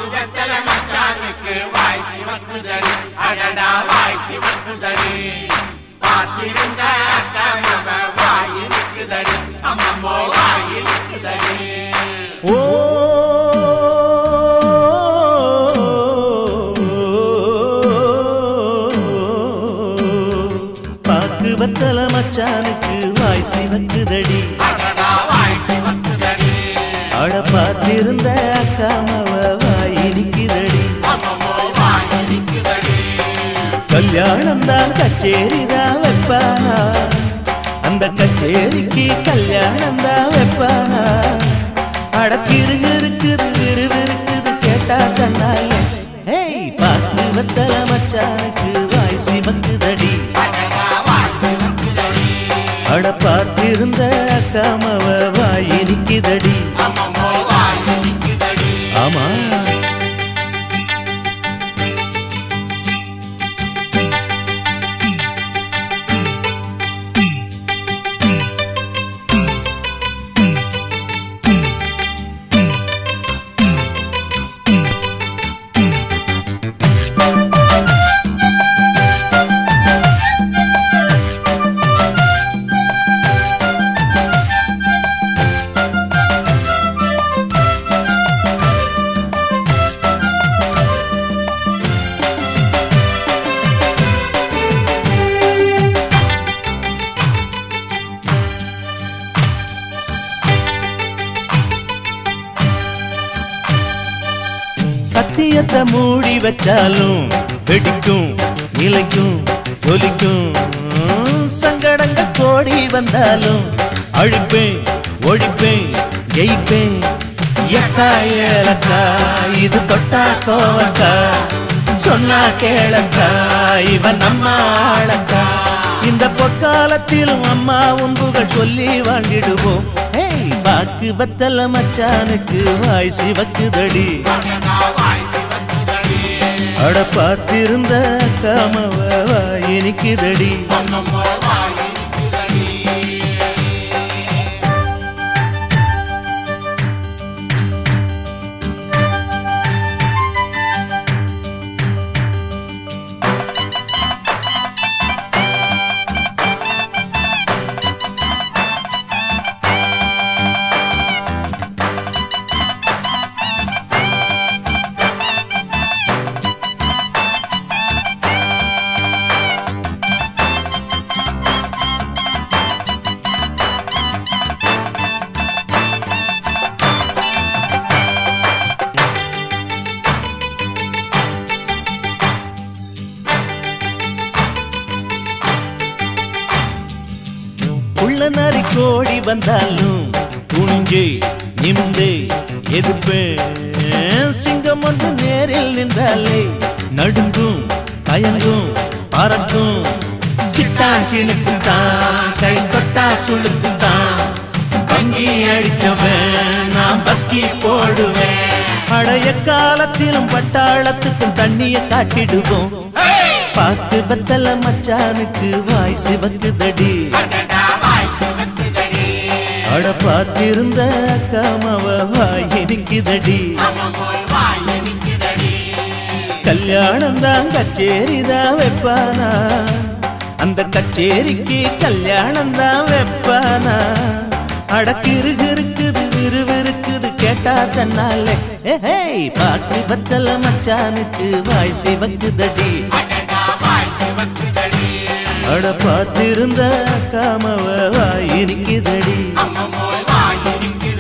பாக்கு வெத்தல மச்சானுக்கு வாய் சிவக்குதடி அடடா வாய் சிவக்குதடி பாத்திருந்த அக்கமவ வாய் இருக்குதடி அம்மம்மோ வாய் இருக்குதடி ஓ பாக்கு வெத்தல மச்சானுக்கு வாய் சிவக்குதடி அடடா வாய் சிவக்குதடி அட பார்த்திருந்த அக்காமவ வாய் இருக்குதடி அம்மம்மோ வாய் இருக்குதடி கல்யாணம் தான் கச்சேரி தான் வைப்பானா அந்த கச்சேரிக்கு கல்யாணம் தான் வைப்பானா அட கிருகிருக்குது விறுவிறுக்குது கேட்டா கண்ணால ஏய் பாக்கு வெத்தல மச்சானுக்கு வாய் சிவக்குதடி அட பார்த்திருந்த அக்காமவ வாய் இருக்குதடி ஆமா சத்தியத்தை மூடி வச்சாலும் வெடிக்கும் நிலைக்கும் ஒலிக்கும் சங்கடங்கள் கோடி வந்தாலும் அழிப்பேன் ஒழிப்பேன் ஜெயிப்பேன் எக்கா ஏலக்கா இது தொட்டா கோவக்கா சொன்னா கேளக்கா இவன் நம்ம ஆளக்கா இந்த பொற்காலத்திலும் அம்மா உன்புகள் சொல்லி வாழ்ந்திடுவோம் பாக்கு வெத்தல மச்சானுக்கு வாய் சிவக்குதடி அட பார்த்திருந்த காமவ வாய் இனிக்குதடி உள்ளனாரி கோடி வந்தாலும் துணிஞ்சே நிமிந்தே எதிர்ப்பேன் சிங்கம் ஒன்று நேரில் நின்றாலே நடுங்கும் தயங்கும் பறக்கும் சிட்டான் சினுக்கு தான் கை தொட்டா சுழுக்கு தான் வங்கி அடிச்சவன் நான் பஸ்கி போடுவேன் பழைய காலத்திலும் பட்டாளத்துக்கும் தண்ணிய காட்டிடுவோம் பாக்கு வெத்தல மச்சானுக்கு வாய் சிவக்குதடி அட பார்த்திருந்த காமவ வாய் இனிக்குதடி கல்யாணம் தான் கச்சேரி தான் வைப்பானா அந்த கச்சேரிக்கு கல்யாணம் தான் வைப்பானா அட கிருகிருக்குது விறுவிறுக்குது கேட்டா தன்னாலே பாக்கு வெத்தல மச்சானுக்கு வாய் சிவக்குதடி அட பார்த்திருந்த காமவ வாய் இனிக்குதடி